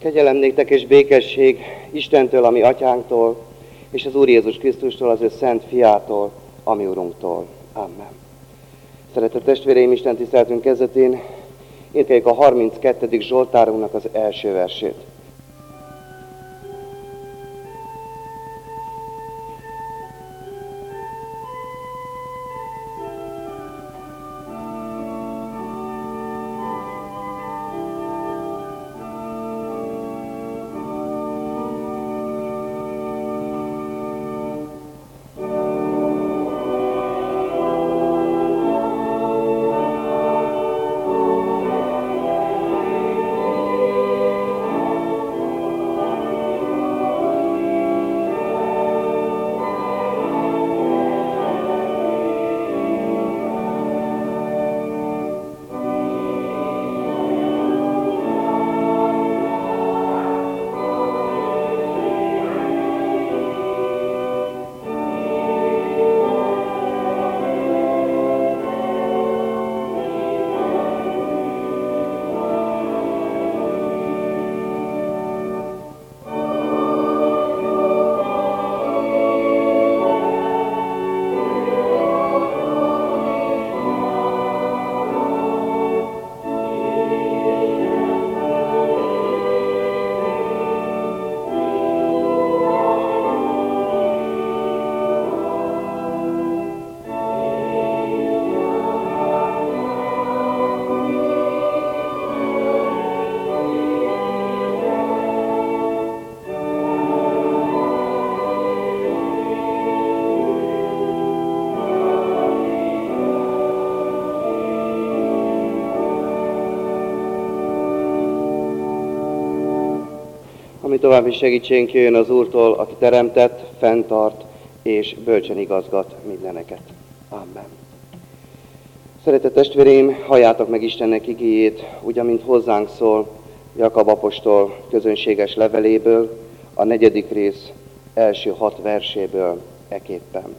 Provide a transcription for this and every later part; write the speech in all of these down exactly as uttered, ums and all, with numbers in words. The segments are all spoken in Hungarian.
Kegyelem néktek és békesség Istentől, ami atyánktól, és az Úr Jézus Krisztustól, az ő szent fiától, ami Urunktól. Amen. Szeretett testvéreim, Isten tiszteletünk kezdetén énekeljük a harminckettedik Zsoltárunknak az első versét. Ami további segítségünk jöjjön az Úrtól, aki teremtett, fenntart és bölcsen igazgat mindeneket. Amen. Szeretett testvéreim, halljátok meg Istennek igéjét, úgy, amint hozzánk szól Jakab apostol közönséges leveléből, a negyedik rész első hat verséből eképpen.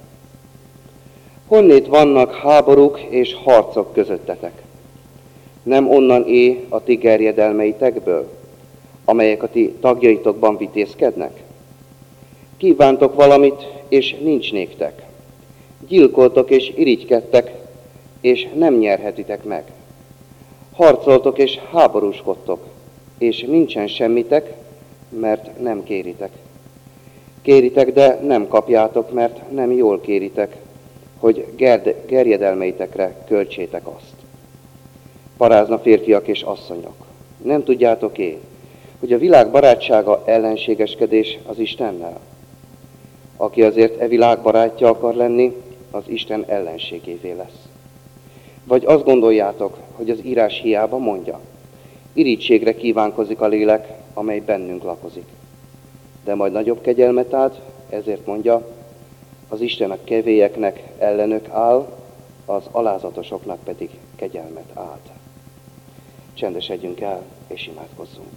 Honnét vannak háborúk és harcok közöttetek? Nem onnan é a ti gerjedelmeitekből, amelyek a ti tagjaitokban vitézkednek? Kívántok valamit, és nincs néktek. Gyilkoltok és irigykedtek, és nem nyerhetitek meg. Harcoltok és háborúskodtok, és nincsen semmitek, mert nem kéritek. Kéritek, de nem kapjátok, mert nem jól kéritek, hogy gerd- gerjedelmeitekre költsétek azt. Parázna férfiak és asszonyok, nem tudjátok én, hogy a világ barátsága ellenségeskedés az Istennel? Aki azért e világ barátja akar lenni, az Isten ellenségévé lesz. Vagy azt gondoljátok, hogy az írás hiába mondja, irítségre kívánkozik a lélek, amely bennünk lakozik. De majd nagyobb kegyelmet ad, ezért mondja, az Isten a kevélyeknek ellenök áll, az alázatosoknak pedig kegyelmet ad. Csendesedjünk el, és imádkozzunk.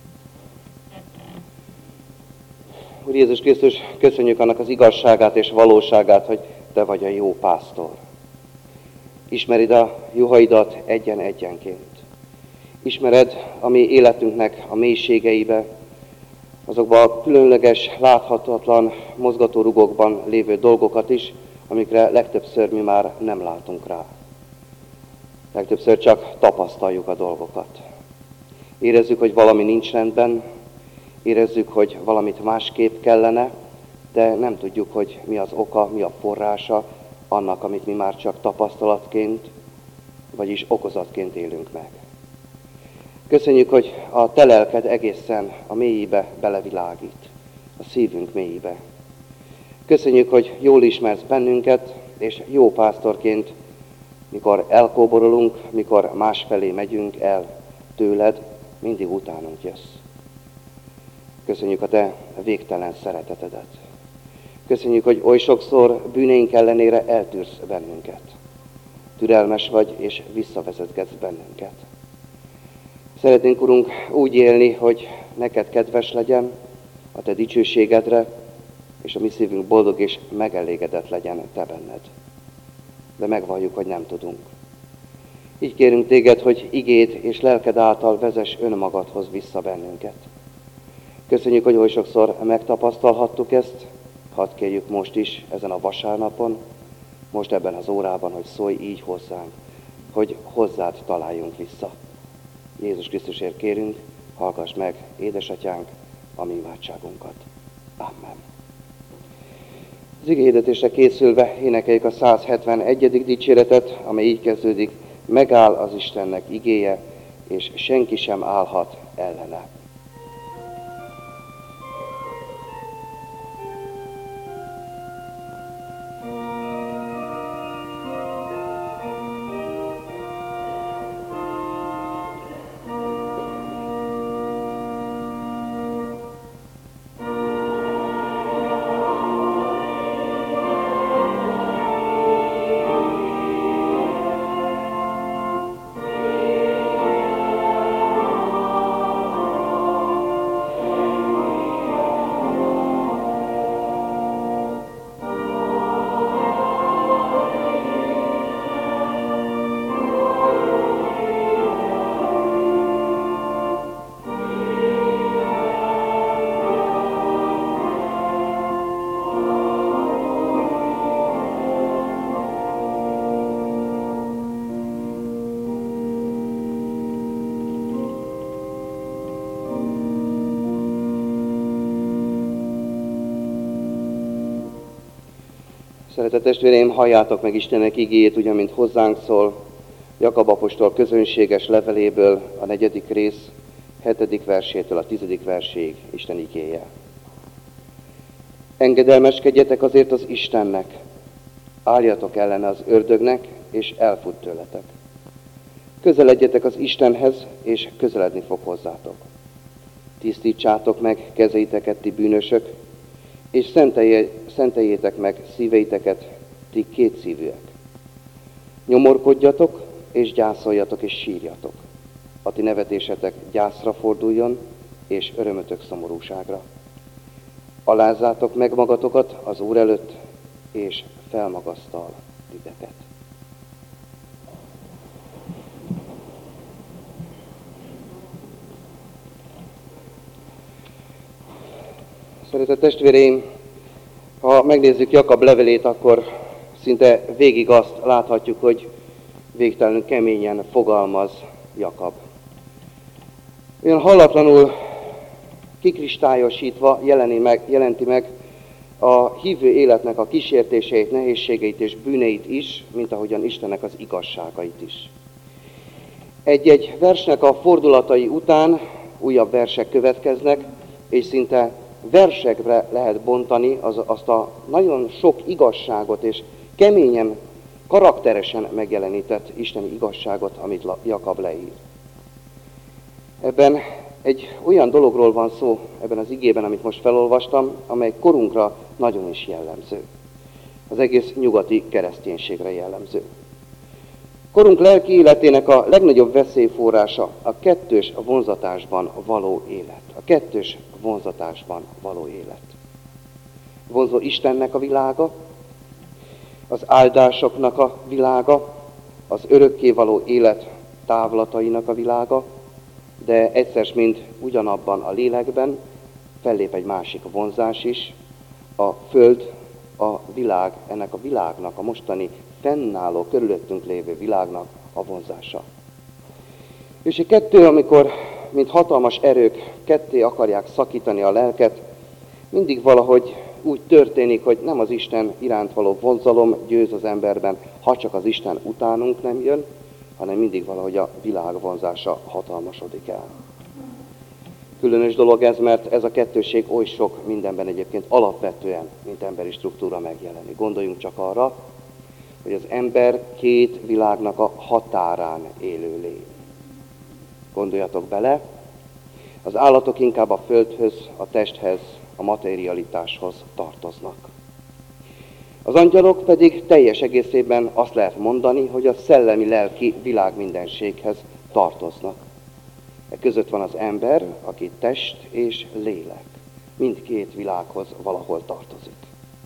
Úr Jézus Krisztus, köszönjük annak az igazságát és valóságát, hogy Te vagy a jó pásztor. Ismerid a juhaidat egyen-egyenként. Ismered a mi életünknek a mélységeibe, azokban a különleges, láthatatlan mozgatórugókban lévő dolgokat is, amikre legtöbbször mi már nem látunk rá. Legtöbbször csak tapasztaljuk a dolgokat. Érezzük, hogy valami nincs rendben, érezzük, hogy valamit másképp kellene, de nem tudjuk, hogy mi az oka, mi a forrása annak, amit mi már csak tapasztalatként, vagyis okozatként élünk meg. Köszönjük, hogy a Te lelked egészen a mélyébe belevilágít, a szívünk mélyébe. Köszönjük, hogy jól ismersz bennünket, és jó pásztorként, mikor elkóborolunk, mikor másfelé megyünk el tőled, mindig utánunk jössz. Köszönjük a Te végtelen szeretetedet. Köszönjük, hogy oly sokszor bűneink ellenére eltűrsz bennünket. Türelmes vagy, és visszavezetgetsz bennünket. Szeretnénk, Urunk, úgy élni, hogy neked kedves legyen, a Te dicsőségedre, és a mi szívünk boldog és megelégedett legyen Te benned. De megvalljuk, hogy nem tudunk. Így kérünk Téged, hogy igéd és lelked által vezess önmagadhoz vissza bennünket. Köszönjük, hogy oly sokszor megtapasztalhattuk ezt, hadd kérjük most is, ezen a vasárnapon, most ebben az órában, hogy szólj így hozzánk, hogy hozzád találjunk vissza. Jézus Krisztusért kérünk, hallgass meg, édesatyánk, a mi imádságunkat. Amen. Az igéhirdetésre készülve énekeljük a száz hetvenegyedik dicséretet, amely így kezdődik: megáll az Istennek igéje, és senki sem állhat ellene. Szeretett testvéreim, halljátok meg Istennek igéjét, ugyan mint hozzánk szól, Jakab apostol közönséges leveléből, a negyedik rész, hetedik versétől a tizedik verséig Isten igéje. Engedelmeskedjetek azért az Istennek, álljatok ellene az ördögnek, és elfut tőletek. Közeledjetek az Istenhez, és közeledni fog hozzátok. Tisztítsátok meg kezeiteket, ti bűnösök, és szenteljétek meg szíveiteket, ti kétszívűek. Nyomorkodjatok, és gyászoljatok, és sírjatok. A ti nevetésetek gyászra forduljon, és örömötök szomorúságra. Alázzátok meg magatokat az Úr előtt, és felmagasztal titeket. Szeretett testvéreim, ha megnézzük Jakab levelét, akkor szinte végig azt láthatjuk, hogy végtelenül keményen fogalmaz Jakab. Olyan hallatlanul kikristályosítva jelenti meg, jelenti meg a hívő életnek a kísértéseit, nehézségeit és bűneit is, mint ahogyan Istennek az igazságait is. Egy-egy versnek a fordulatai után újabb versek következnek, és szinte versekre lehet bontani az, azt a nagyon sok igazságot és keményen, karakteresen megjelenített isteni igazságot, amit Jakab leír. Ebben egy olyan dologról van szó, ebben az igében, amit most felolvastam, amely korunkra nagyon is jellemző. Az egész nyugati kereszténységre jellemző. Korunk lelki életének a legnagyobb veszélyforrása a kettős vonzatásban való élet. A kettős vonzatásban való élet. Vonzó Istennek a világa, az áldásoknak a világa, az örökké való élet távlatainak a világa, de egyszer mind ugyanabban a lélekben fellép egy másik vonzás is, a föld, a világ, ennek a világnak, a mostani fennálló, körülöttünk lévő világnak a vonzása. És a kettő, amikor, mint hatalmas erők, ketté akarják szakítani a lelket, mindig valahogy úgy történik, hogy nem az Isten iránt való vonzalom győz az emberben, ha csak az Isten utánunk nem jön, hanem mindig valahogy a világ vonzása hatalmasodik el. Különös dolog ez, mert ez a kettőség oly sok mindenben egyébként alapvetően, mint emberi struktúra megjelenik. Gondoljunk csak arra, hogy az ember két világnak a határán élő lény. Gondoljatok bele, az állatok inkább a földhöz, a testhez, a materialitáshoz tartoznak. Az angyalok pedig teljes egészében azt lehet mondani, hogy a szellemi-lelki világmindenséghez tartoznak. E között van az ember, aki test és lélek. Mindkét világhoz valahol tartozik.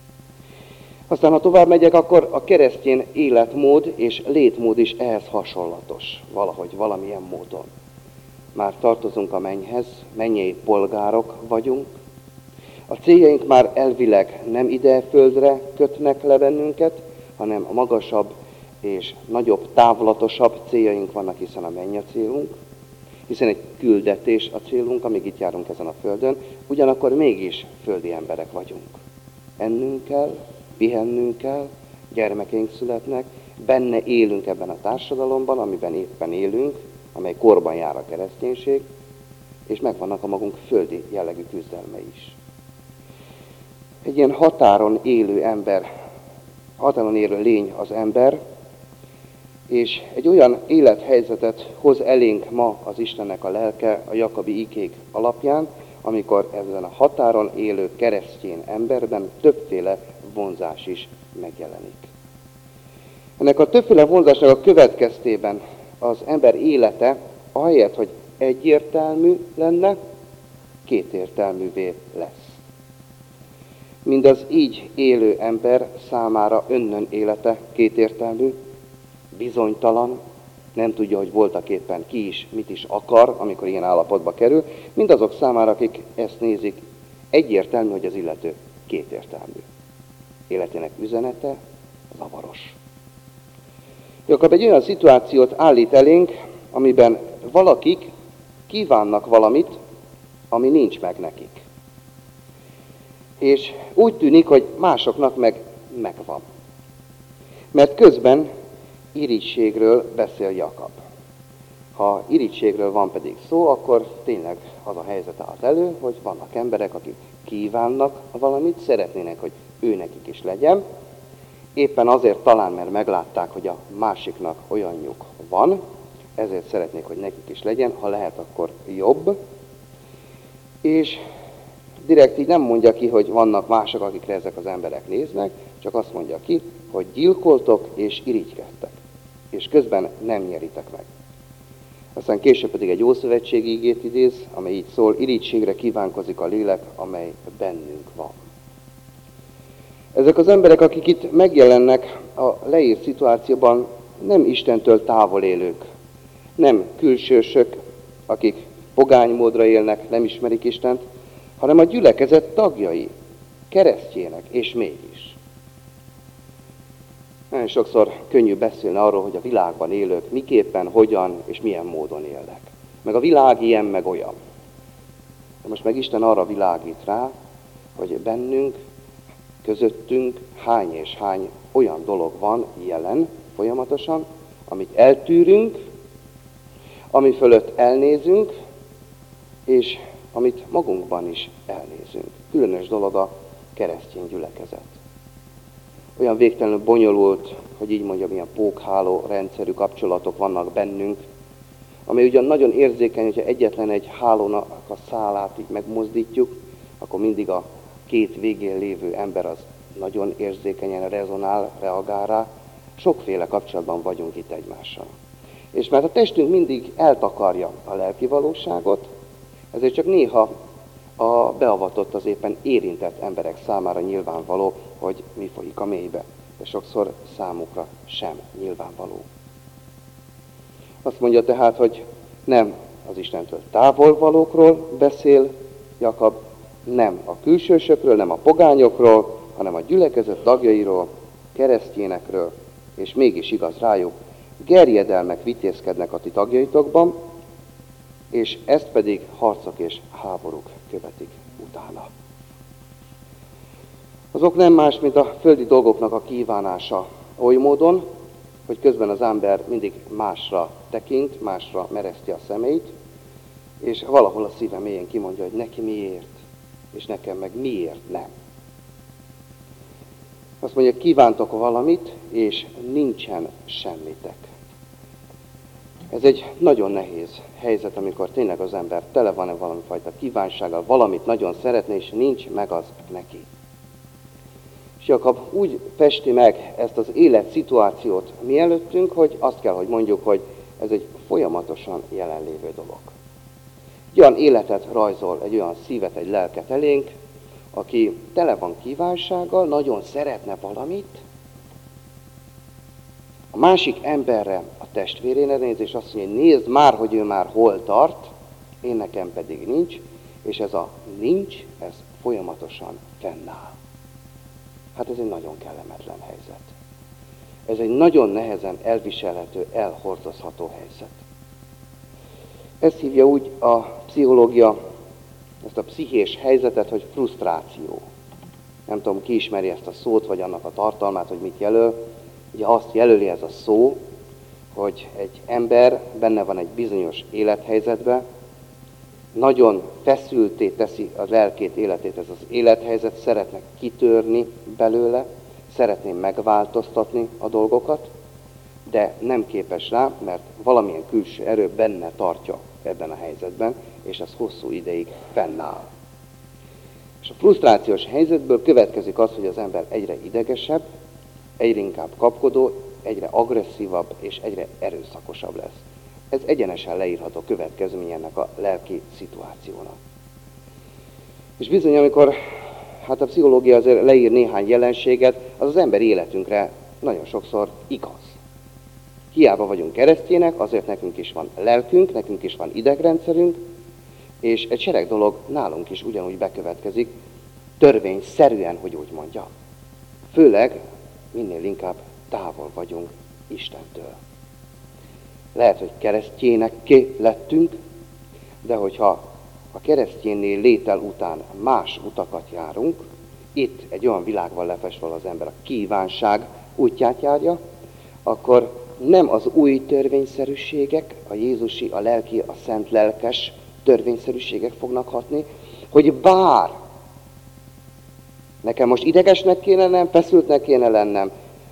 Aztán, ha tovább megyek, akkor a keresztény életmód és létmód is ehhez hasonlatos, valahogy, valamilyen módon. már tartozunk a mennyhez, mennyei polgárok vagyunk. A céljaink már elvileg nem ide földre kötnek le bennünket, hanem a magasabb és nagyobb, távlatosabb céljaink vannak, hiszen a menny a célunk, hiszen egy küldetés a célunk, amíg itt járunk ezen a földön, ugyanakkor mégis földi emberek vagyunk. Ennünk kell, pihennünk kell, gyermekeink születnek, benne élünk ebben a társadalomban, amiben éppen élünk, amely korban jár a kereszténység, és megvannak a magunk földi jellegű küzdelmei is. Egy ilyen határon élő ember, határon élő lény az ember, és egy olyan élethelyzetet hoz elénk ma az Istennek a lelke a Jakabi ikék alapján, amikor ezen a határon élő keresztény emberben többféle vonzás is megjelenik. Ennek a többféle vonzásnak a következtében az ember élete, ahelyett, hogy egyértelmű lenne, kétértelművé lesz. Mind az így élő ember számára önnön élete kétértelmű, bizonytalan, nem tudja, hogy voltak éppen ki is, mit is akar, amikor ilyen állapotba kerül, mindazok számára, akik ezt nézik, egyértelmű, hogy az illető kétértelmű. Életének üzenete zavaros. Jakab egy olyan szituációt állít elénk, amiben valakik kívánnak valamit, ami nincs meg nekik. És úgy tűnik, hogy másoknak meg megvan. Mert közben irigységről beszél Jakab. Ha irigységről van pedig szó, akkor tényleg az a helyzet állt elő, hogy vannak emberek, akik kívánnak valamit, szeretnének, hogy ő nekik is legyen. Éppen azért talán, mert meglátták, hogy a másiknak olyanjuk van, ezért szeretnék, hogy nekik is legyen, ha lehet, akkor jobb. És direkt így nem mondja ki, hogy vannak mások, akikre ezek az emberek néznek, csak azt mondja ki, hogy gyilkoltok és irigykedtek, és közben nem nyeritek meg. Aztán később pedig egy ószövetségi igét idéz, amely így szól, irigységre kívánkozik a lélek, amely bennünk van. Ezek az emberek, akik itt megjelennek a leírt szituációban, nem Istentől távol élők, nem külsősök, akik pogány módra élnek, nem ismerik Istent, hanem a gyülekezet tagjai, keresztjének, és mégis. Nagyon sokszor könnyű beszélni arról, hogy a világban élők miképpen, hogyan és milyen módon élnek. Meg a világ ilyen, meg olyan. De most meg Isten arra világít rá, hogy bennünk, közöttünk hány és hány olyan dolog van jelen folyamatosan, amit eltűrünk, ami fölött elnézünk, és amit magunkban is elnézünk. Különös dolog a keresztény gyülekezet. Olyan végtelenül bonyolult, hogy így mondjam, ilyen pókháló rendszerű kapcsolatok vannak bennünk, ami ugyan nagyon érzékeny, hogyha egyetlen egy hálónak a szálát így megmozdítjuk, akkor mindig a két végén lévő ember az nagyon érzékenyen rezonál, reagál rá. Sokféle kapcsolatban vagyunk itt egymással. És mert a testünk mindig eltakarja a lelki valóságot, ezért csak néha a beavatott, az éppen érintett emberek számára nyilvánvaló, hogy mi folyik a mélybe, de sokszor számukra sem nyilvánvaló. Azt mondja tehát, hogy nem az Istentől távolvalókról beszél Jakab, nem a külsősökről, nem a pogányokról, hanem a gyülekezet tagjairól, keresztjénekről, és mégis igaz rájuk, gerjedelmek vitézkednek a ti tagjaitokban, és ezt pedig harcok és háborúk követik utána. Azok nem más, mint a földi dolgoknak a kívánása oly módon, hogy közben az ember mindig másra tekint, másra mereszti a szemeit, és valahol a szíve mélyén kimondja, hogy neki miért, és nekem meg miért nem. Azt mondja, kívántok valamit, és nincsen semmitek. Ez egy nagyon nehéz helyzet, amikor tényleg az ember tele van-e valami fajta kívánsággal, valamit nagyon szeretne, és nincs meg az neki. És Jakab úgy festi meg ezt az életszituációt mi előttünk, hogy azt kell, hogy mondjuk, hogy ez egy folyamatosan jelenlévő dolog. Egy olyan életet rajzol, egy olyan szívet, egy lelket elénk, aki tele van kívánsággal, nagyon szeretne valamit, a másik emberre, a testvérére néz, és azt mondja, hogy nézd már, hogy ő már hol tart, én nekem pedig nincs, és ez a nincs, ez folyamatosan fennáll. Hát ez egy nagyon kellemetlen helyzet. Ez egy nagyon nehezen elviselhető, elhordozható helyzet. Ezt hívja úgy a pszichológia, ezt a pszichés helyzetet, hogy frusztráció. Nem tudom, ki ismeri ezt a szót, vagy annak a tartalmát, hogy mit jelöl. Ugye azt jelöli ez a szó, hogy egy ember benne van egy bizonyos élethelyzetben, nagyon feszülté teszi a lelkét, életét ez az élethelyzet, szeretne kitörni belőle, szeretné megváltoztatni a dolgokat, de nem képes rá, mert valamilyen külső erő benne tartja ebben a helyzetben, és ez hosszú ideig fennáll. És a frusztrációs helyzetből következik az, hogy az ember egyre idegesebb, egyre inkább kapkodó, egyre agresszívabb és egyre erőszakosabb lesz. Ez egyenesen leírható következmény ennek a lelki szituációnak. És bizony, amikor hát a pszichológia azért leír néhány jelenséget, az az ember életünkre nagyon sokszor igaz. Hiába vagyunk keresztjének, azért nekünk is van lelkünk, nekünk is van idegrendszerünk, és egy sereg dolog nálunk is ugyanúgy bekövetkezik, törvényszerűen, hogy úgy mondja. Főleg minél inkább távol vagyunk Istentől. Lehet, hogy keresztjénekké lettünk, de hogyha a keresztjénnél létel után más utakat járunk, itt egy olyan világban lefestve az ember a kívánság útját járja, akkor nem az új törvényszerűségek, a jézusi, a lelki, a szent lelkes törvényszerűségek fognak hatni, hogy bár nekem most idegesnek kéne lennem, feszültnek kéne lennem,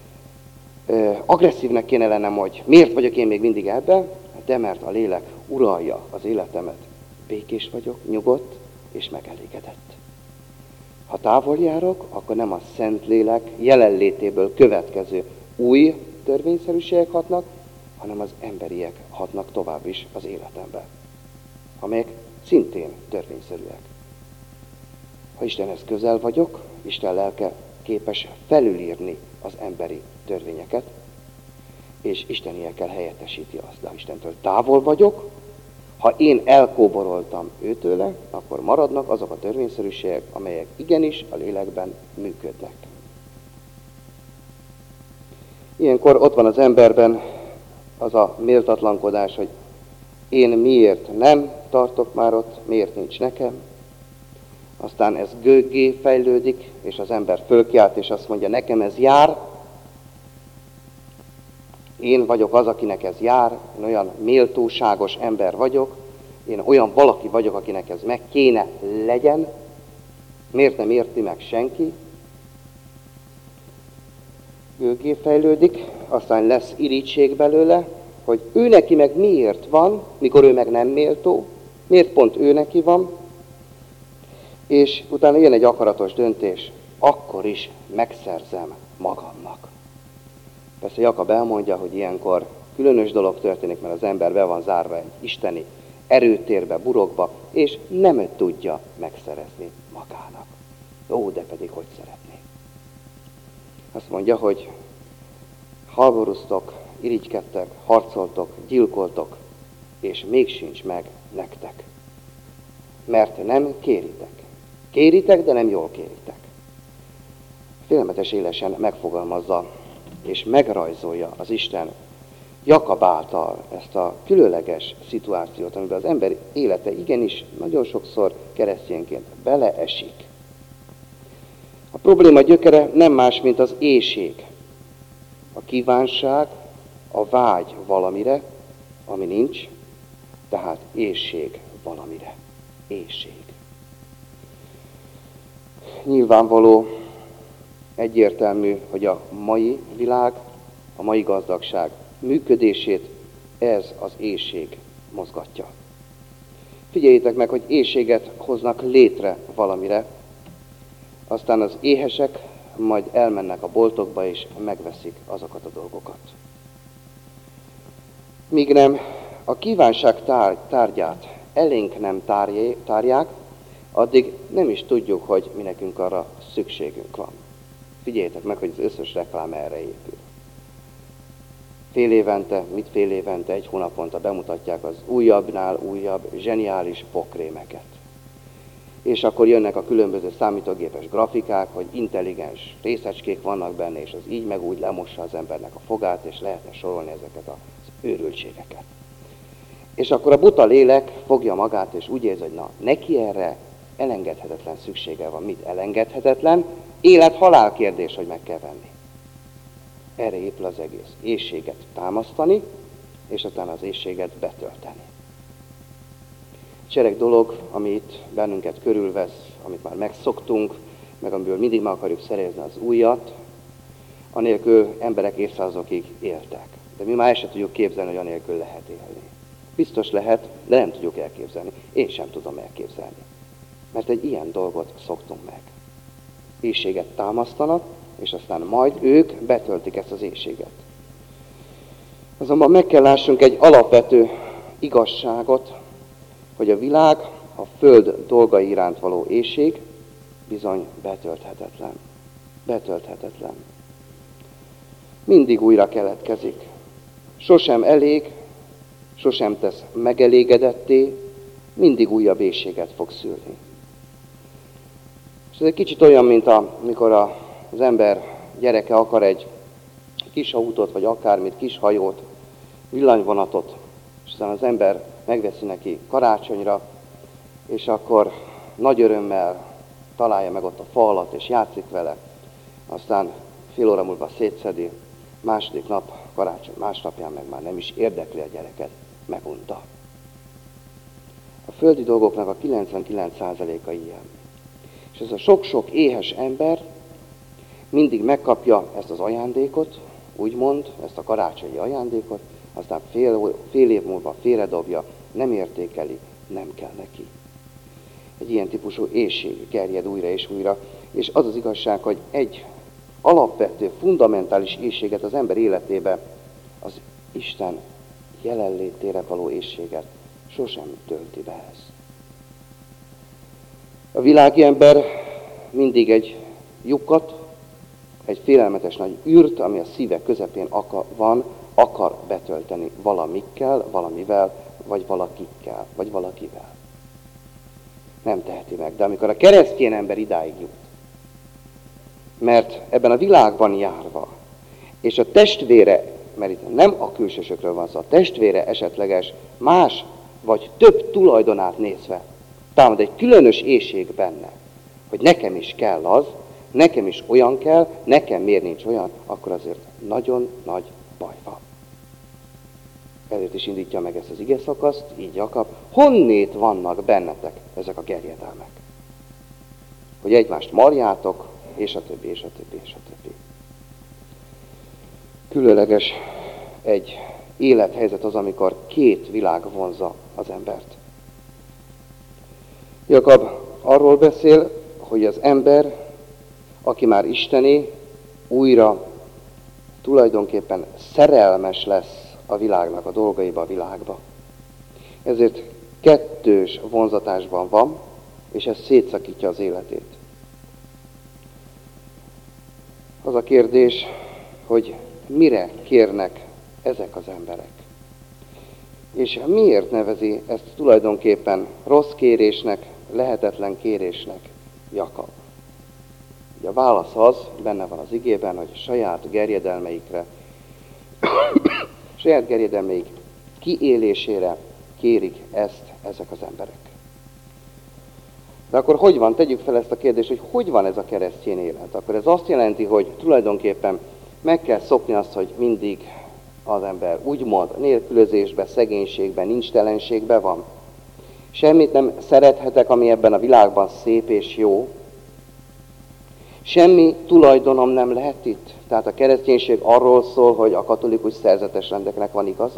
agresszívnek kéne lennem, hogy miért vagyok én még mindig ebben, de mert a lélek uralja az életemet. Békés vagyok, nyugodt és megelégedett. Ha távol járok, akkor nem a Szentlélek jelenlétéből következő új törvényszerűségek hatnak, hanem az emberiek hatnak tovább is az életembe, amelyek szintén törvényszerűek. Ha Istenhez közel vagyok, Isten lelke képes felülírni az emberi törvényeket, és isteniekkel helyettesíti azt. De ha Istentől távol vagyok, ha én elkóboroltam őtőle, akkor maradnak azok a törvényszerűségek, amelyek igenis a lélekben működnek. Ilyenkor ott van az emberben az a méltatlankodás, hogy én miért nem tartok már ott, miért nincs nekem. Aztán ez gőggé fejlődik, és az ember fölkiált, és azt mondja, nekem ez jár. Én vagyok az, akinek ez jár, én olyan méltóságos ember vagyok, én olyan valaki vagyok, akinek ez meg kéne legyen. Miért nem érti meg senki? Gőggé fejlődik, aztán lesz irigység belőle, hogy ő neki meg miért van, mikor ő meg nem méltó, miért pont ő neki van, és utána jön egy akaratos döntés, akkor is megszerzem magamnak. Persze Jakab elmondja, hogy ilyenkor különös dolog történik, mert az ember be van zárva egy isteni erőtérbe, burokba, és nem tudja megszerezni magának. Ó, de pedig hogy szeretné. Azt mondja, hogy háborúztok, irigykedtek, harcoltok, gyilkoltok, és még sincs meg nektek. Mert nem kéritek. Kéritek, de nem jól kéritek. Félelmetes élesen megfogalmazza és megrajzolja az Isten Jakab által ezt a különleges szituációt, amiben az ember élete igenis nagyon sokszor keresztényként beleesik. A probléma gyökere nem más, mint az éhség, a kívánság, a vágy valamire, ami nincs, tehát éhség valamire. Éhség. Nyilvánvaló, egyértelmű, hogy a mai világ, a mai gazdagság működését ez az éhség mozgatja. Figyeljétek meg, hogy éhséget hoznak létre valamire, aztán az éhesek majd elmennek a boltokba és megveszik azokat a dolgokat. Míg nem a kívánság tár- tárgyát elénk nem tárj- tárják, addig nem is tudjuk, hogy mi nekünk arra szükségünk van. Figyeljétek meg, hogy az összes reklám erre épül. fél évente, mit fél évente, egy hónaponta bemutatják az újabbnál újabb, zseniális pokrémeket. És akkor jönnek a különböző számítógépes grafikák, hogy intelligens részecskék vannak benne, és az így meg úgy lemossa az embernek a fogát, és lehetne sorolni ezeket az őrültségeket. És akkor a buta lélek fogja magát, és úgy érzi, hogy na, neki erre elengedhetetlen szüksége van. Mit elengedhetetlen? Élet-halál kérdés, hogy meg kell venni. Erre épül az egész. Éhséget támasztani, és utána az éhséget betölteni. Cserek dolog, ami itt bennünket körülvesz, amit már megszoktunk, meg amiből mindig meg akarjuk szerezni az újat, anélkül emberek évszázadokig éltek. De mi már el sem tudjuk képzelni, hogy anélkül lehet élni. Biztos lehet, de nem tudjuk elképzelni. Én sem tudom elképzelni. Mert egy ilyen dolgot szoktunk meg. Éhséget támasztanak, és aztán majd ők betöltik ezt az éhséget. Azonban meg kell lássunk egy alapvető igazságot, hogy a világ, a föld dolgai iránt való éhség bizony betölthetetlen. Betölthetetlen. Mindig újra keletkezik. Sosem elég, sosem tesz megelégedetté, mindig újabb éhséget fog szülni. És ez egy kicsit olyan, mint amikor az ember gyereke akar egy kis autót, vagy akármit, kis hajót, villanyvonatot, és aztán az ember megveszi neki karácsonyra, és akkor nagy örömmel találja meg ott a fa alatt, és játszik vele. Aztán fél óra múlva szétszedi, második nap, karácsony másnapján meg már nem is érdekli a gyereket, megunta. A földi dolgoknak a kilencvenkilenc százaléka ilyen. És ez a sok-sok éhes ember mindig megkapja ezt az ajándékot, úgymond, ezt a karácsonyi ajándékot, aztán fél, fél év múlva félredobja, nem értékeli, nem kell neki. Egy ilyen típusú éhség gerjed újra és újra, és az az igazság, hogy egy alapvető, fundamentális éhséget az ember életébe, az Isten jelenlétére való éhséget sosem tölti be ez. A világi ember mindig egy lyukat, egy félelmetes nagy űrt, ami a szíve közepén akar, van, akar betölteni valamikkel, valamivel, vagy valakikkel, vagy valakivel. Nem teheti meg. De amikor a keresztény ember idáig jut, mert ebben a világban járva, és a testvére, mert itt nem a külsősökről van szó, a testvére esetleges más vagy több tulajdonát nézve, támad egy különös éhség benne, hogy nekem is kell az, nekem is olyan kell, nekem miért nincs olyan, akkor azért nagyon nagy baj van. Ezért is indítja meg ezt az ige szakaszt, így Jakab, honnét vannak bennetek ezek a gerjedelmek? Hogy egymást marjátok, és a többi, és a többi, és a többi. Különleges egy élethelyzet az, amikor két világ vonzza az embert. Jakab arról beszél, hogy az ember, aki már Istené, újra tulajdonképpen szerelmes lesz a világnak, a dolgaiba, a világba. Ezért kettős vonzatásban van, és ez szétszakítja az életét. Az a kérdés, hogy mire kérnek ezek az emberek. És miért nevezi ezt tulajdonképpen rossz kérésnek, lehetetlen kérésnek Jakab? Ugye a válasz az, benne van az igében, hogy saját gerjedelmeikre, saját gerjedelmeik kiélésére kérik ezt ezek az emberek. De akkor hogy van? Tegyük fel ezt a kérdést, hogy hogy van ez a keresztény élet? Akkor ez azt jelenti, hogy tulajdonképpen meg kell szokni azt, hogy mindig az ember úgymond nélkülözésben, szegénységben, nincstelenségben van. Semmit nem szerethetek, ami ebben a világban szép és jó. Semmi tulajdonom nem lehet itt. Tehát a kereszténység arról szól, hogy a katolikus szerzetes rendeknek van igaza.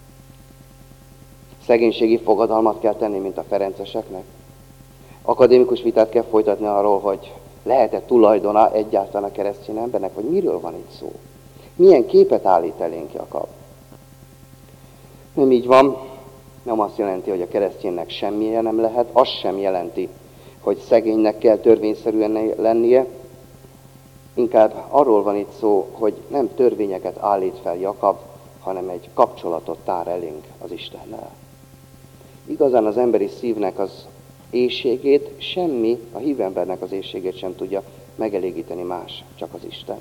Szegénységi fogadalmat kell tenni, mint a ferenceseknek. Akadémikus vitát kell folytatni arról, hogy lehet-e tulajdona egyáltalán a keresztény embernek, vagy miről van itt szó. Milyen képet állít elénk Jakab? Nem így van, nem azt jelenti, hogy a kereszténynek semmije nem lehet, az sem jelenti, hogy szegénynek kell törvényszerűen lennie. Inkább arról van itt szó, hogy nem törvényeket állít fel Jakab, hanem egy kapcsolatot tár elénk az Istennel. Igazán az emberi szívnek az éhségét semmi, a hívő embernek az éhségét sem tudja megelégíteni más, csak az Isten.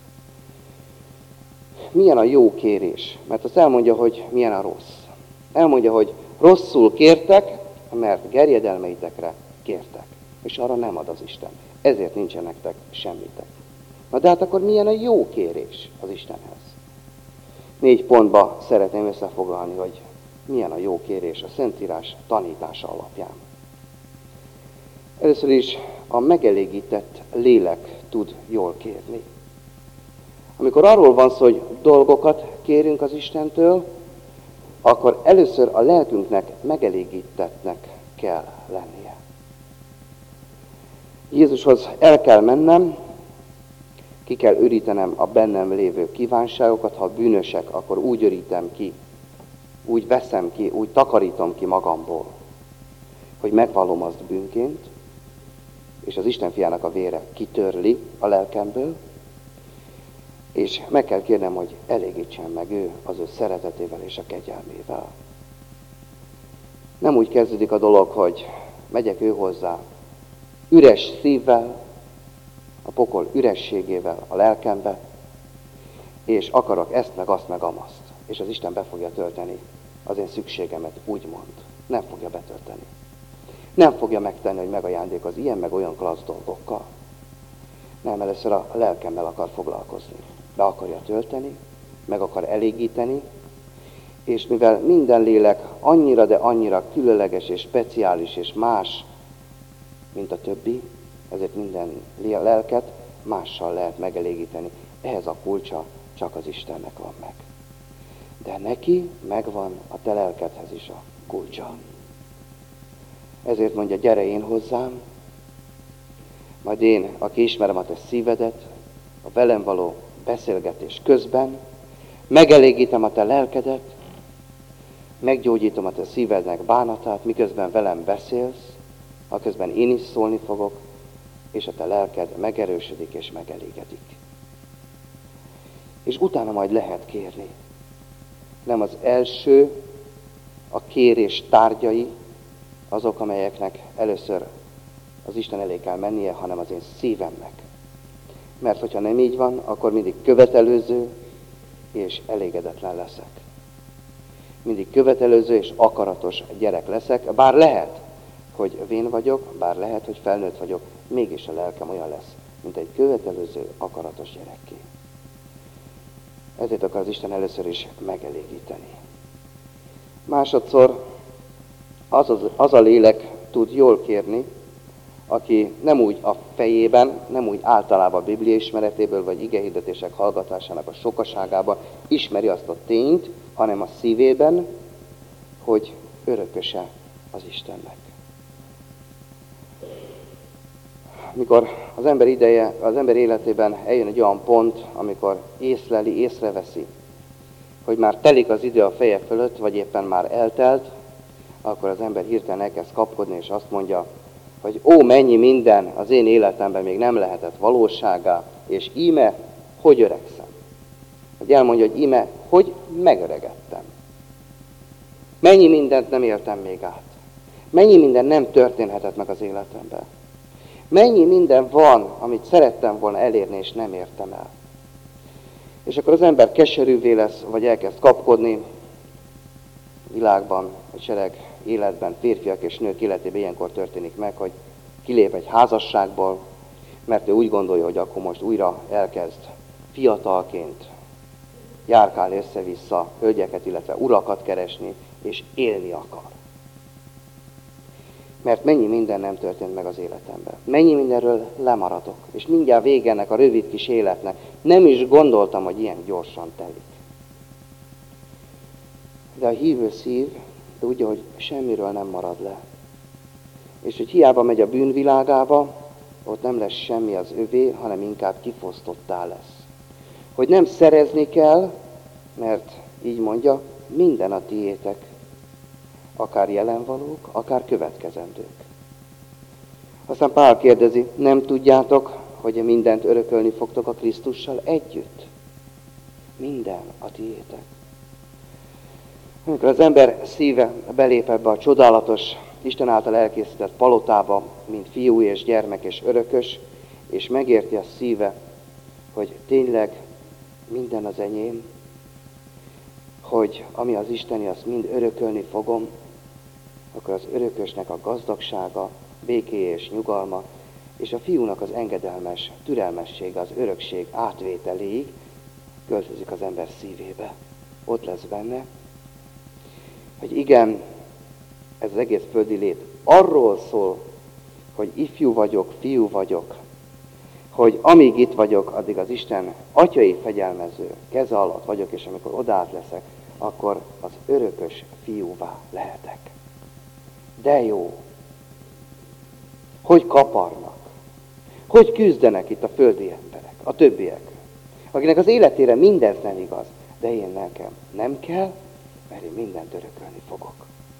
Milyen a jó kérés? Mert azt elmondja, hogy milyen a rossz. Elmondja, hogy rosszul kértek, mert gerjedelmeitekre kértek. És arra nem ad az Isten. Ezért nincsen nektek semmitek. Na de hát akkor milyen a jó kérés az Istenhez? Négy pontba szeretném összefoglalni, hogy milyen a jó kérés a Szentírás tanítása alapján. Először is a megelégített lélek tud jól kérni. Amikor arról van szó, hogy dolgokat kérünk az Istentől, akkor először a lelkünknek megelégítettnek kell lennie. Jézushoz el kell mennem, ki kell ürítenem a bennem lévő kívánságokat, ha bűnösek, akkor úgy ürítem ki, úgy veszem ki, úgy takarítom ki magamból, hogy megvallom azt bűnként, és az Isten fiának a vére kitörli a lelkemből, és meg kell kérnem, hogy elégítsen meg ő az ő szeretetével és a kegyelmével. Nem úgy kezdődik a dolog, hogy megyek ő hozzá, üres szívvel, a pokol ürességével a lelkembe, és akarok ezt, meg azt, meg amaszt. És az Isten be fogja tölteni az én szükségemet, úgymond. Nem fogja betölteni. Nem fogja megtenni, hogy megajándék az ilyen, meg olyan klassz dolgokkal. Nem, először a lelkemmel akar foglalkozni. Be akarja tölteni, meg akar elégíteni, és mivel minden lélek annyira, de annyira különleges és speciális és más, mint a többi, ezért minden lelket mással lehet megelégíteni. Ehhez a kulcsa csak az Istennek van meg. De neki megvan a te lelkedhez is a kulcsa. Ezért mondja, gyere én hozzám, majd én, aki ismerem a te szívedet, a velem való beszélgetés közben, megelégítem a te lelkedet, meggyógyítom a te szívednek bánatát, miközben velem beszélsz, aközben én is szólni fogok, és a te lelked megerősödik és megelégedik. És utána majd lehet kérni. Nem az első, a kérés tárgyai azok, amelyeknek először az Isten elé kell mennie, hanem az én szívemnek. Mert hogyha nem így van, akkor mindig követelőző és elégedetlen leszek. Mindig követelőző és akaratos gyerek leszek, bár lehet, hogy vén vagyok, bár lehet, hogy felnőtt vagyok, mégis a lelkem olyan lesz, mint egy követelőző, akaratos gyerekké. Ezért akar az Isten először is megelégíteni. Másodszor az, az, az a lélek tud jól kérni, aki nem úgy a fejében, nem úgy általában a Biblia ismeretéből, vagy igehirdetések hallgatásának a sokaságában ismeri azt a tényt, hanem a szívében, hogy örököse az Istennek. Mikor az ember ideje, az ember életében eljön egy olyan pont, amikor észleli, észreveszi, hogy már telik az idő a feje fölött, vagy éppen már eltelt, akkor az ember hirtelen elkezd kapkodni, és azt mondja, hogy ó, mennyi minden az én életemben még nem lehetett valóságá, és íme, hogy öregszem. Hogy elmondja, hogy íme, hogy megöregedtem. Mennyi mindent nem éltem még át. Mennyi minden nem történhetett meg az életemben. Mennyi minden van, amit szerettem volna elérni, és nem értem el. És akkor az ember keserűvé lesz, vagy elkezd kapkodni. Világban, egy sereg életben, férfiak és nők életében ilyenkor történik meg, hogy kilép egy házasságból, mert ő úgy gondolja, hogy akkor most újra elkezd fiatalként járkálni össze-vissza hölgyeket, illetve urakat keresni, és élni akar. Mert mennyi minden nem történt meg az életemben. Mennyi mindenről lemaradok. És mindjárt vége ennek a rövid kis életnek. Nem is gondoltam, hogy ilyen gyorsan telik. De a hívő szív tudja, hogy semmiről nem marad le. És hogy hiába megy a bűnvilágába, ott nem lesz semmi az övé, hanem inkább kifosztottá lesz. Hogy nem szerezni kell, mert így mondja, minden a tiétek. Akár jelenvalók, akár következendők. Aztán Pál kérdezi, nem tudjátok, hogy mindent örökölni fogtok a Krisztussal együtt? Minden a tiétek. Amikor az ember szíve belép ebbe a csodálatos, Isten által elkészített palotába, mint fiú és gyermek és örökös, és megérti a szíve, hogy tényleg minden az enyém, hogy ami az isteni, azt mind örökölni fogom, akkor az örökösnek a gazdagsága, békéje és nyugalma, és a fiúnak az engedelmes türelmessége, az örökség átvételéig költözik az ember szívébe. Ott lesz benne, hogy igen, ez az egész földi lét arról szól, hogy ifjú vagyok, fiú vagyok, hogy amíg itt vagyok, addig az Isten atyai fegyelmező keze alatt vagyok, és amikor odaát leszek, akkor az örökös fiúvá lehetek. De jó! Hogy kaparnak? Hogy küzdenek itt a földi emberek, a többiek, akinek az életére mindez nem igaz, de én nekem nem kell, mert én mindent örökölni fogok.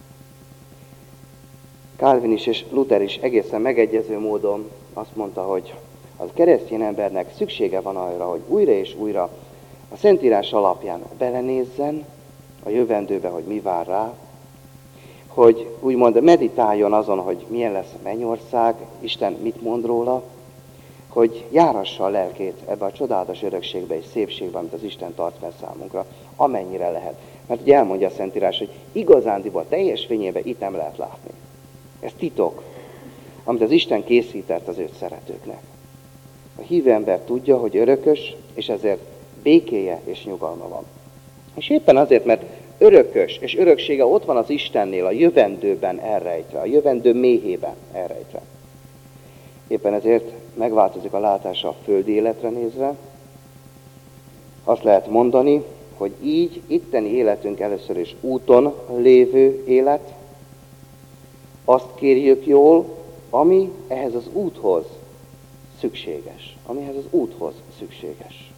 Calvin is és Luther is egészen megegyező módon azt mondta, hogy az keresztény embernek szüksége van arra, hogy újra és újra a Szentírás alapján belenézzen a jövendőbe, hogy mi vár rá, hogy úgymond meditáljon azon, hogy milyen lesz a mennyország, Isten mit mond róla, hogy járassa a lelkét ebbe a csodálatos örökségbe és szépségbe, amit az Isten tart fel számunkra, amennyire lehet. Mert ugye elmondja a Szentírás, hogy igazándiból teljes fényében itt nem lehet látni. Ez titok, amit az Isten készített az őt szeretőknek. A hívő ember tudja, hogy örökös, és ezért békéje és nyugalma van. És éppen azért, mert örökös, és öröksége ott van az Istennél, a jövendőben elrejtve, a jövendő méhében elrejtve. Éppen ezért megváltozik a látása a földi életre nézve. Azt lehet mondani, hogy így itteni életünk először is úton lévő élet. Azt kérjük jól, ami ehhez az úthoz szükséges. Amihez az úthoz szükséges.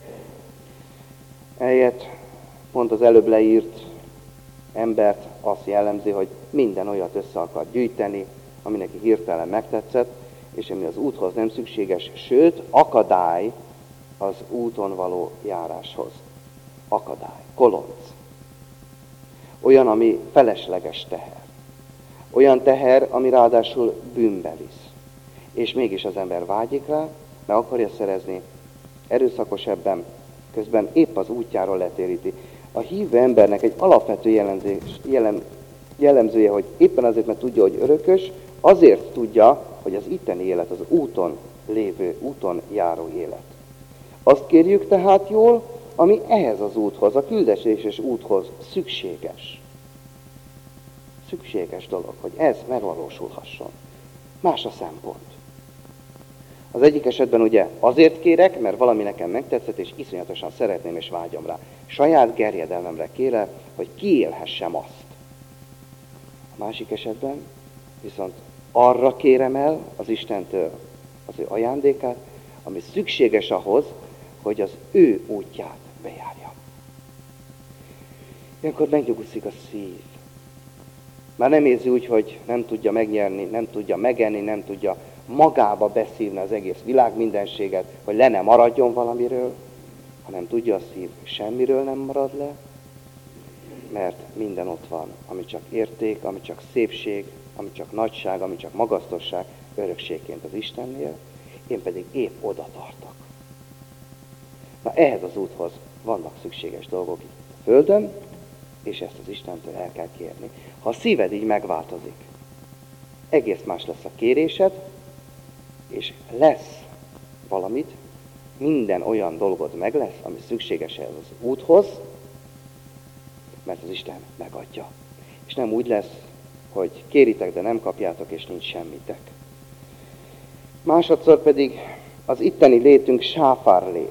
Eljött pont az előbb leírt embert azt jellemzi, hogy minden olyat össze akar gyűjteni, ami neki hirtelen megtetszett, és ami az úthoz nem szükséges, sőt, akadály az úton való járáshoz. Akadály, kolonc. Olyan, ami felesleges teher. Olyan teher, ami ráadásul bűnbe visz. És mégis az ember vágyik rá, meg akarja szerezni, erőszakos ebben, közben épp az útjáról letéríti. A hívő embernek egy alapvető jellemzés, jellem, jellemzője, hogy éppen azért, mert tudja, hogy örökös, azért tudja, hogy az itteni élet az úton lévő, úton járó élet. Azt kérjük tehát jól, ami ehhez az úthoz, a küldetéses úthoz szükséges. Szükséges dolog, hogy ez megvalósulhasson. Más a szempont. Az egyik esetben ugye azért kérek, mert valami nekem megtetszett, és iszonyatosan szeretném és vágyom rá. Saját gerjedelmemre kérek, hogy kiélhessem azt. A másik esetben viszont arra kérem el az Istentől az ő ajándékát, ami szükséges ahhoz, hogy az ő útját bejárjam. Ilyenkor megnyugszik a szív. Már nem érzi úgy, hogy nem tudja megnyerni, nem tudja megenni, nem tudja magába beszívni az egész világ mindenséget, hogy le ne maradjon valamiről, hanem tudja a szív, semmiről nem marad le, mert minden ott van, ami csak érték, ami csak szépség, ami csak nagyság, ami csak magasztosság, örökségként az Istennél, én pedig épp oda tartok. Na ehhez az úthoz vannak szükséges dolgok itt a Földön, és ezt az Istentől el kell kérni. Ha a szíved így megváltozik, egész más lesz a kérésed, és lesz valamit, minden olyan dolgod meg lesz, ami szükséges ehhez az úthoz, mert az Isten megadja. És nem úgy lesz, hogy kéritek, de nem kapjátok, és nincs semmitek. Másodszor pedig az itteni létünk sáfár lét.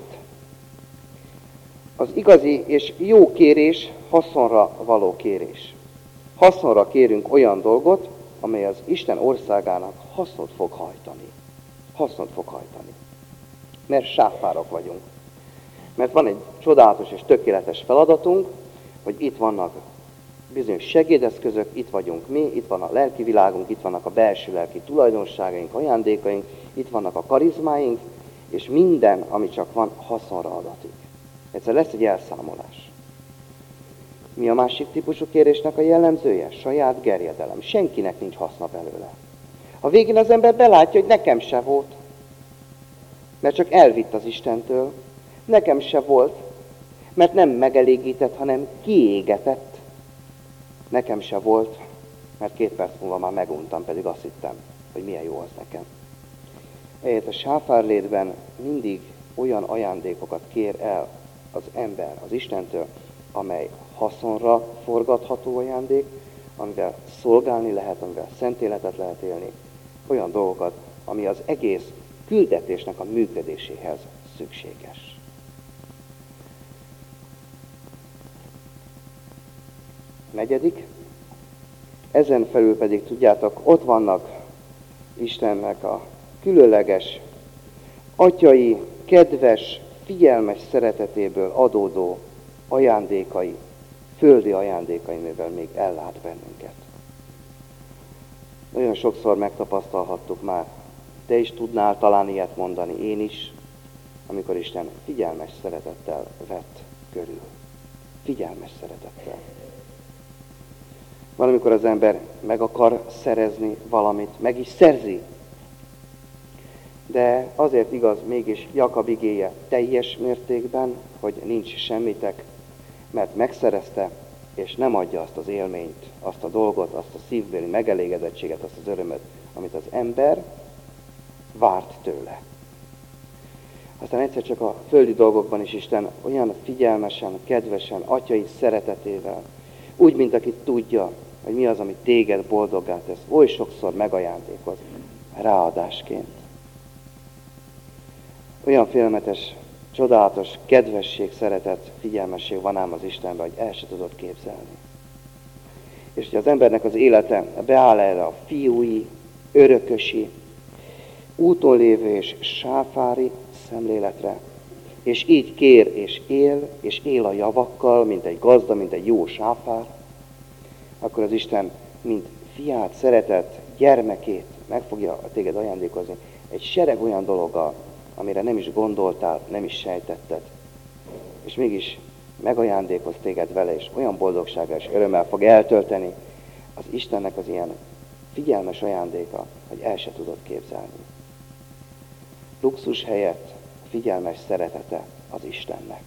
Az igazi és jó kérés haszonra való kérés. Haszonra kérünk olyan dolgot, amely az Isten országának hasznot fog hajtani. Hasznot fog hajtani. Mert sáfárok vagyunk. Mert van egy csodálatos és tökéletes feladatunk, hogy itt vannak bizonyos segédeszközök, itt vagyunk mi, itt van a lelki világunk, itt vannak a belső lelki tulajdonságaink, ajándékaink, itt vannak a karizmáink, és minden, ami csak van, haszonra adatik. Egyszer lesz egy elszámolás. Mi a másik típusú kérésnek a jellemzője? Saját gerjedelem. Senkinek nincs haszna belőle. A végén az ember belátja, hogy nekem se volt, mert csak elvitt az Istentől. Nekem se volt, mert nem megelégített, hanem kiégetett. Nekem se volt, mert két perc múlva már meguntam, pedig azt hittem, hogy milyen jó az nekem. Ehelyett a sáfárlétben mindig olyan ajándékokat kér el az ember az Istentől, amely haszonra forgatható ajándék, amivel szolgálni lehet, amivel szent életet lehet élni, olyan dolgokat, ami az egész küldetésnek a működéséhez szükséges. Negyedik, ezen felül pedig tudjátok, ott vannak Istennek a különleges, atyai, kedves, figyelmes szeretetéből adódó ajándékai, földi ajándékai, mivel még ellát bennünket. Nagyon sokszor megtapasztalhattuk már, te is tudnál talán ilyet mondani, én is, amikor Isten figyelmes szeretettel vett körül. Figyelmes szeretettel. Valamikor az ember meg akar szerezni valamit, meg is szerzi. De azért igaz mégis Jakab igéje teljes mértékben, hogy nincs semmitek, mert megszerezte, és nem adja azt az élményt, azt a dolgot, azt a szívbéli megelégedettséget, azt az örömöt, amit az ember várt tőle. Aztán egyszer csak a földi dolgokban is Isten olyan figyelmesen, kedvesen, atyai szeretetével, úgy, mint aki tudja, hogy mi az, ami téged boldoggá tesz, oly sokszor megajándékoz, ráadásként. Olyan félelmetes, csodálatos kedvesség, szeretet, figyelmesség van ám az Istenben, hogy el se tudod képzelni. És hogy az embernek az élete beáll erre a fiúi, örökösi, úton lévő és sáfári szemléletre, és így kér és él, és él a javakkal, mint egy gazda, mint egy jó sáfár, akkor az Isten, mint fiát, szeretett gyermekét meg fogja téged ajándékozni egy sereg olyan dologgal, amire nem is gondoltál, nem is sejtetted, és mégis megajándékoz téged vele, és olyan boldogsággal és örömmel fog eltölteni az Istennek az ilyen figyelmes ajándéka, hogy el se tudod képzelni. Luxus helyett figyelmes szeretete az Istennek.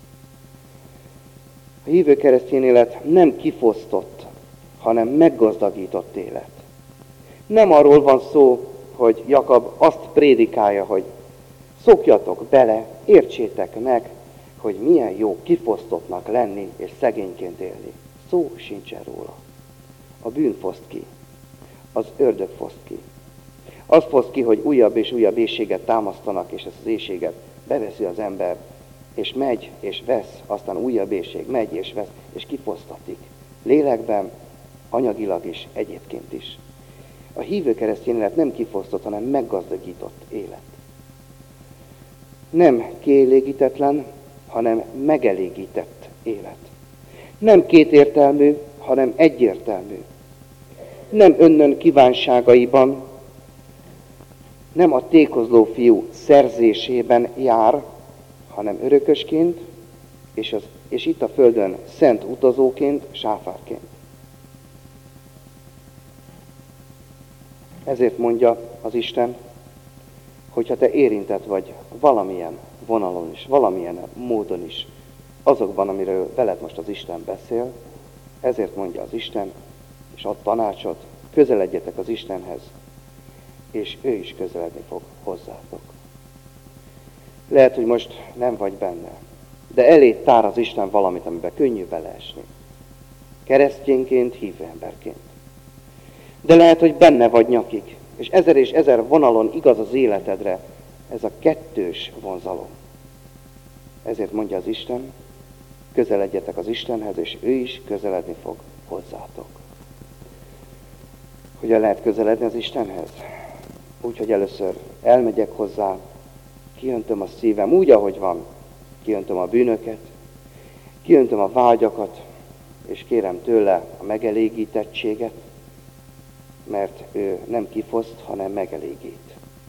A hívő keresztény élet nem kifosztott, hanem meggazdagított élet. Nem arról van szó, hogy Jakab azt prédikálja, hogy szokjatok bele, értsétek meg, hogy milyen jó kifosztottnak lenni és szegényként élni. Szó sincsen róla. A bűn foszt ki. Az ördög foszt ki. Az foszt ki, hogy újabb és újabb éhséget támasztanak, és ezt az éhséget beveszi az ember, és megy és vesz, aztán újabb éhség, megy és vesz, és kifosztatik. Lélekben, anyagilag is, egyébként is. A hívő keresztény élet nem kifosztott, hanem meggazdagított élet. Nem kielégítetlen, hanem megelégített élet. Nem kétértelmű, hanem egyértelmű. Nem önnön kívánságaiban, nem a tékozló fiú szerzésében jár, hanem örökösként, és, az, és itt a földön szent utazóként, sáfárként. Ezért mondja az Isten, hogyha te érintett vagy valamilyen vonalon is, valamilyen módon is, azokban, amiről veled most az Isten beszél, ezért mondja az Isten, és ad tanácsot, közeledjetek az Istenhez, és ő is közeledni fog hozzátok. Lehet, hogy most nem vagy benne, de elé tár az Isten valamit, amiben könnyű beleesni. Keresztényként, hívő emberként. De lehet, hogy benne vagy nyakig, és ezer és ezer vonalon igaz az életedre ez a kettős vonzalom. Ezért mondja az Isten, közeledjetek az Istenhez, és ő is közeledni fog hozzátok. Hogyan lehet közeledni az Istenhez? Úgy, hogy először elmegyek hozzá, kiöntöm a szívem úgy, ahogy van, kiöntöm a bűnöket, kiöntöm a vágyakat, és kérem tőle a megelégítettséget, mert ő nem kifoszt, hanem megelégít.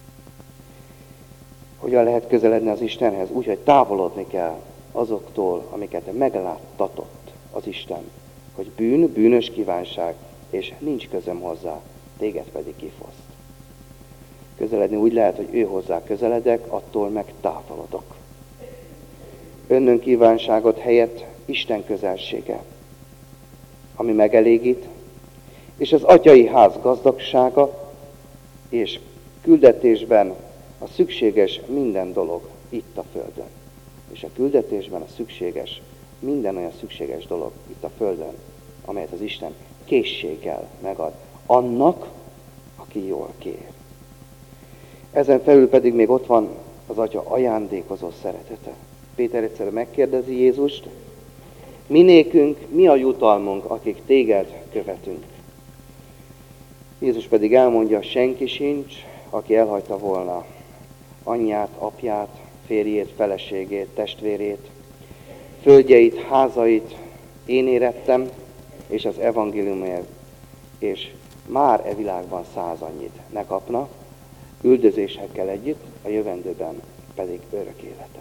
Hogyan lehet közeledni az Istenhez? Úgy, hogy távolodni kell azoktól, amiket megláttatott az Isten, hogy bűn, bűnös kívánság, és nincs közöm hozzá, téged pedig kifoszt. Közeledni úgy lehet, hogy ő hozzá közeledek, attól meg távolodok. Önnön kívánságot helyett Isten közelsége, ami megelégít, és az atyai ház gazdagsága, és küldetésben a szükséges minden dolog itt a földön. És a küldetésben a szükséges, minden olyan szükséges dolog itt a földön, amelyet az Isten készséggel megad annak, aki jól kér. Ezen felül pedig még ott van az Atya ajándékozó szeretete. Péter egyszer megkérdezi Jézust, mi nékünk, mi a jutalmunk, akik téged követünk? Jézus pedig elmondja, senki sincs, aki elhagyta volna anyját, apját, férjét, feleségét, testvérét, földjeit, házait, én érettem, és az evangéliumért, és már e világban száz annyit ne kapna, üldözésekkel együtt, a jövendőben pedig örök életet.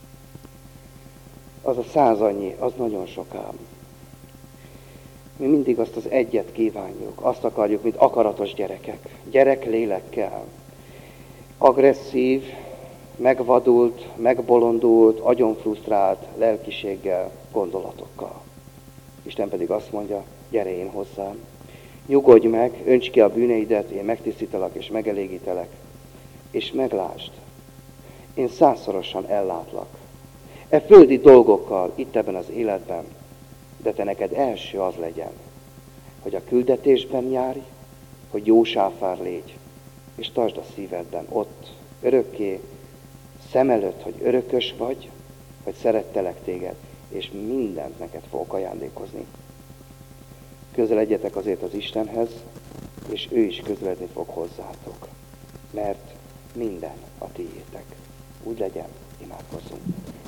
Az a száz annyi, az nagyon sok ám. Mi mindig azt az egyet kívánjuk, azt akarjuk, mint akaratos gyerekek, gyerek lélekkel, agresszív, megvadult, megbolondult, agyon frusztrált lelkiséggel, gondolatokkal. Isten pedig azt mondja, gyere én hozzám, nyugodj meg, önts ki a bűneidet, én megtisztítalak és megelégítelek, és meglásd, én százszorosan ellátlak. E földi dolgokkal itt ebben az életben, de te neked első az legyen, hogy a küldetésben járj, hogy jó sáfár légy, és tartsd a szívedben ott örökké, szem előtt, hogy örökös vagy, hogy szerettelek téged, és mindent neked fogok ajándékozni. Közeledjetek azért az Istenhez, és ő is közeledni fog hozzátok, mert minden a tiétek. Úgy legyen, imádkozzunk.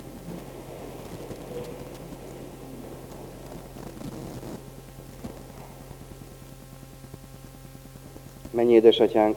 Mennyi édesatyánk,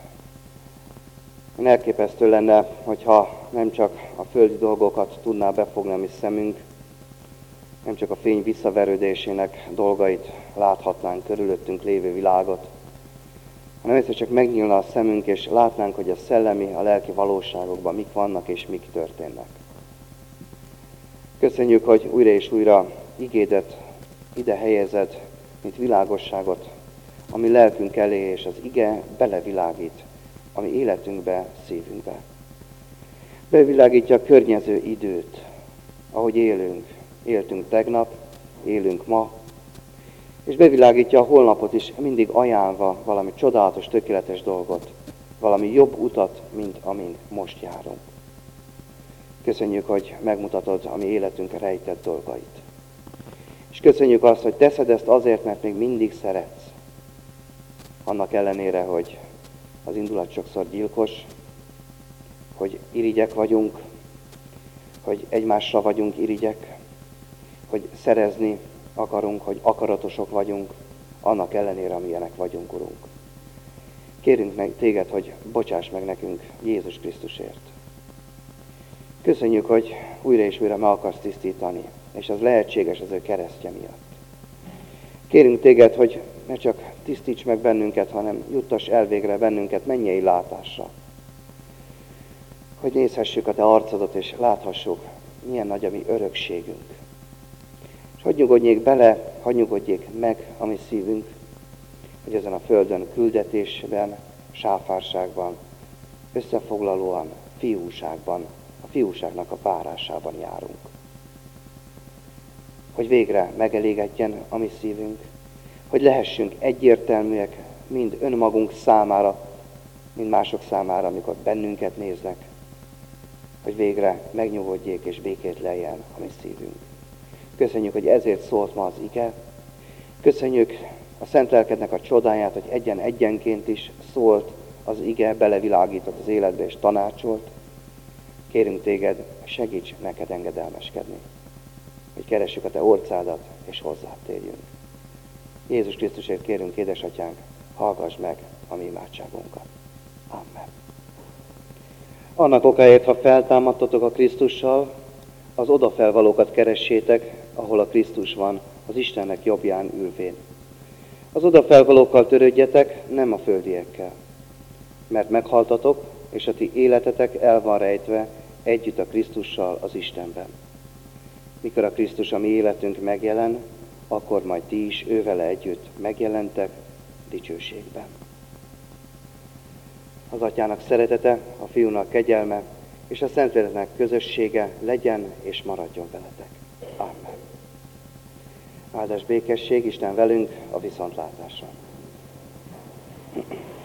elképesztő lenne, hogyha nem csak a földi dolgokat tudná befogni a mi szemünk, nem csak a fény visszaverődésének dolgait láthatnánk, körülöttünk lévő világot, hanem egyszer csak megnyílna a szemünk, és látnánk, hogy a szellemi, a lelki valóságokban mik vannak és mik történnek. Köszönjük, hogy újra és újra igédet ide helyezed, mint világosságot, ami lelkünk elé, és az ige belevilágít a mi életünkbe, szívünkbe. Bevilágítja a környező időt, ahogy élünk. Éltünk tegnap, élünk ma, és bevilágítja a holnapot is, mindig ajánlva valami csodálatos, tökéletes dolgot, valami jobb utat, mint amin most járunk. Köszönjük, hogy megmutatod a mi életünk rejtett dolgait. És köszönjük azt, hogy teszed ezt azért, mert még mindig szeretsz. Annak ellenére, hogy az indulat sokszor gyilkos, hogy irigyek vagyunk, hogy egymással vagyunk irigyek, hogy szerezni akarunk, hogy akaratosok vagyunk, annak ellenére, amilyenek vagyunk, Urunk. Kérünk meg téged, hogy bocsáss meg nekünk Jézus Krisztusért. Köszönjük, hogy újra és újra meg akarsz tisztítani, és az lehetséges az ő keresztje miatt. Kérünk téged, hogy ne csak tisztíts meg bennünket, hanem juttass el végre bennünket mennyei látásra. Hogy nézhessük a te arcodat, és láthassuk, milyen nagy a mi örökségünk. És hadd nyugodjék bele, hadd nyugodjék meg a mi szívünk, hogy ezen a földön küldetésben, sáfárságban, összefoglalóan, fiúságban, a fiúságnak a várásában járunk. Hogy végre megelégedjen a mi szívünk, hogy lehessünk egyértelműek mind önmagunk számára, mind mások számára, amikor bennünket néznek, hogy végre megnyugodjék és békét lejjen a mi szívünk. Köszönjük, hogy ezért szólt ma az ige. Köszönjük a Szent Lelkednek a csodáját, hogy egyen-egyenként is szólt az ige, belevilágított az életbe és tanácsolt. Kérünk téged, segíts neked engedelmeskedni, hogy keressük a te orcádat és hozzád térjünk. Jézus Krisztusért kérünk, édesatyánk, hallgass meg a mi imádságunkat. Amen. Annak okáért, ha feltámadtatok a Krisztussal, az odafelvalókat keressétek, ahol a Krisztus van, az Istennek jobbján ülvén. Az odafelvalókkal törődjetek, nem a földiekkel, mert meghaltatok, és a ti életetek el van rejtve együtt a Krisztussal az Istenben. Mikor a Krisztus a mi életünk megjelen, akkor majd ti is ővele együtt megjelentek dicsőségben. Az Atyának szeretete, a Fiúnak kegyelme, és a Szentléleknek közössége legyen és maradjon veletek. Amen. Áldás békesség, Isten velünk, a viszontlátásra.